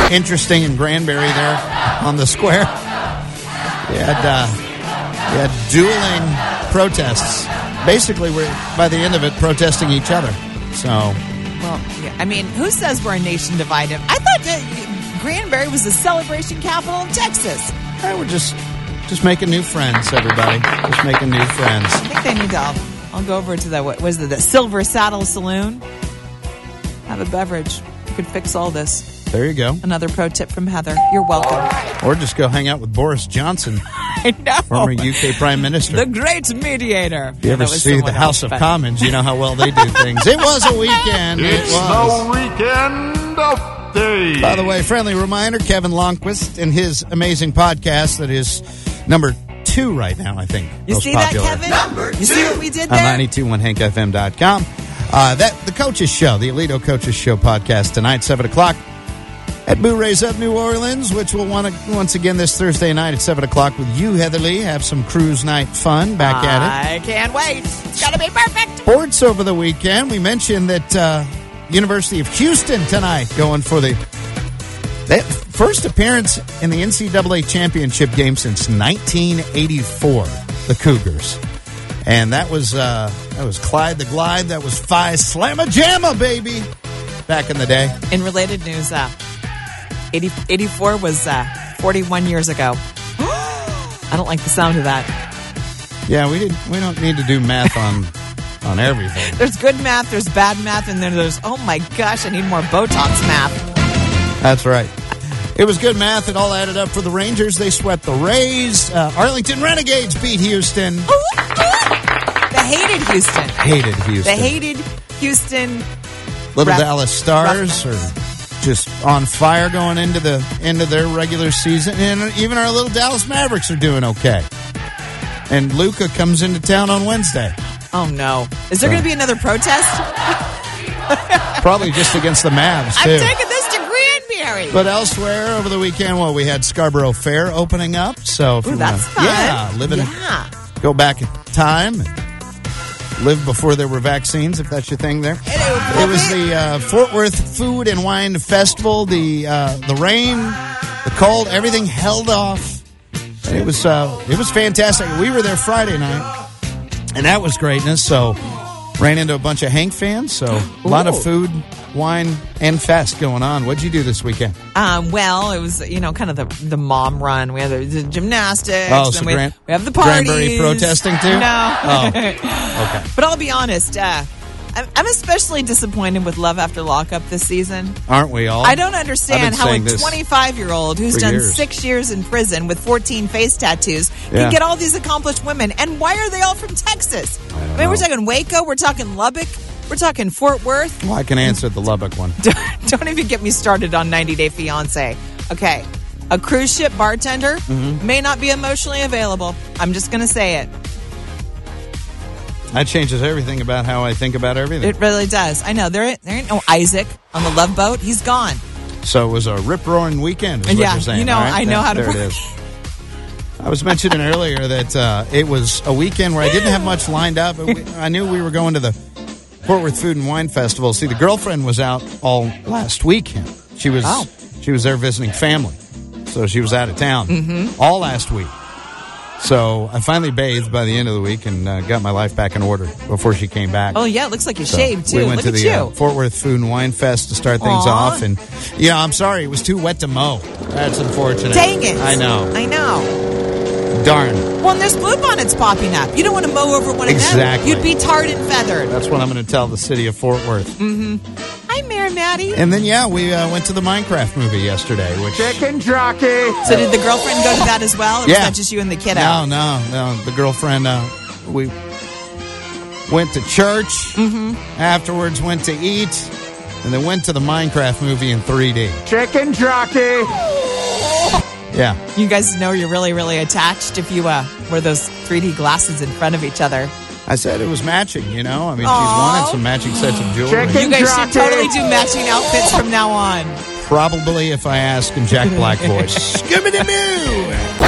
interesting in Granbury there on the square. We had dueling protests. Basically, we're, by the end of it, protesting each other. So, well, yeah, I mean, who says we're a nation divided? I thought that Granbury was the celebration capital of Texas. We're just making new friends, everybody. Just making new friends. I think they need to. I'll go over to the Silver Saddle Saloon. Have a beverage. You could fix all this. There you go. Another pro tip from Heather. You're welcome. Or just go hang out with Boris Johnson. I know. Former UK Prime Minister. The great mediator. If you ever see the House of Commons, you know how well they do things. It was a weekend. It's the weekend update. By the way, friendly reminder, Kevin Lonnquist and his amazing podcast that is number 2 right now, I think. You see popular. That, Kevin? Number 2. You see what we did there? On 921hankfm.com. The Coaches Show, the Alito Coaches Show podcast tonight, 7 o'clock. At Boo Rays Up New Orleans, which we'll want to, once again, this Thursday night at 7 o'clock with you, Heather Lee. Have some cruise night fun back at it. I can't wait. It's going to be perfect. Sports over the weekend. We mentioned that University of Houston tonight going for the first appearance in the NCAA championship game since 1984, the Cougars. And that was Clyde the Glide. That was Phi Slamma Jamma, baby, back in the day. In related news, 84 was 41 years ago. I don't like the sound of that. Yeah, we don't need to do math on everything. There's good math, there's bad math, and then there's, oh my gosh, I need more Botox math. That's right. It was good math. It all added up for the Rangers. They swept the Rays. Arlington Renegades beat Houston. They hated Houston. They hated Houston. Little Dallas Stars are just on fire going into their regular season, and even our little Dallas Mavericks are doing okay. And Luka comes into town on Wednesday. Oh no! Is there going to be another protest? Probably just against the Mavs too. I'm taking this to Granbury. But elsewhere over the weekend, we had Scarborough Fair opening up. So if that's fun. Go back in time. Live before there were vaccines, if that's your thing there. It was the Fort Worth Food and Wine Festival. The rain, the cold, everything held off. And it was fantastic. We were there Friday night, and that was greatness. So ran into a bunch of Hank fans. So a lot of food, wine, and fest going on. What'd you do this weekend? Well, it was kind of the mom run. We had the gymnastics. Oh, so we have the parties. Granbury protesting too? No. Oh, okay. But I'll be honest. I'm especially disappointed with Love After Lockup this season. Aren't we all? I don't understand how a 25-year-old who's done 6 years in prison with 14 face tattoos can get all these accomplished women. And why are they all from Texas? I mean, we're talking Waco. We're talking Lubbock. We're talking Fort Worth. Well, I can answer the Lubbock one. Don't even get me started on 90 Day Fiancé. Okay. A cruise ship bartender may not be emotionally available. I'm just going to say it. That changes everything about how I think about everything. It really does. I know. There ain't no Isaac on the Love Boat. He's gone. So it was a rip-roaring weekend, is what you're saying. Right? I know how to... There it is. I was mentioning earlier that it was a weekend where I didn't have much lined up. I knew we were going to the Fort Worth Food and Wine Festival. See, the girlfriend was out all last weekend. She was there visiting family. So she was out of town all last week. So I finally bathed by the end of the week and got my life back in order before she came back. Oh, yeah. It looks like you shaved, too. We went to the Fort Worth Food and Wine Fest to start things off. And, I'm sorry. It was too wet to mow. That's unfortunate. Dang it. I know. Darn. Well, and there's bluebonnets popping up. You don't want to mow over one of them. You'd be tarred and feathered. That's what I'm going to tell the city of Fort Worth. Hi, Mayor Maddie. And then, we went to the Minecraft movie yesterday. Chicken jockey. So did the girlfriend go to that as well? Or was that just you and the kiddo? No. The girlfriend, we went to church. Afterwards, went to eat. And then went to the Minecraft movie in 3D. Chicken jockey. Yeah. You guys know you're really, really attached if you wear those 3D glasses in front of each other. I said it was matching, I mean, she's wanted some matching sets of jewelry. You guys should totally do matching outfits from now on. Probably if I ask in Jack Black voice. Scooby-Doo!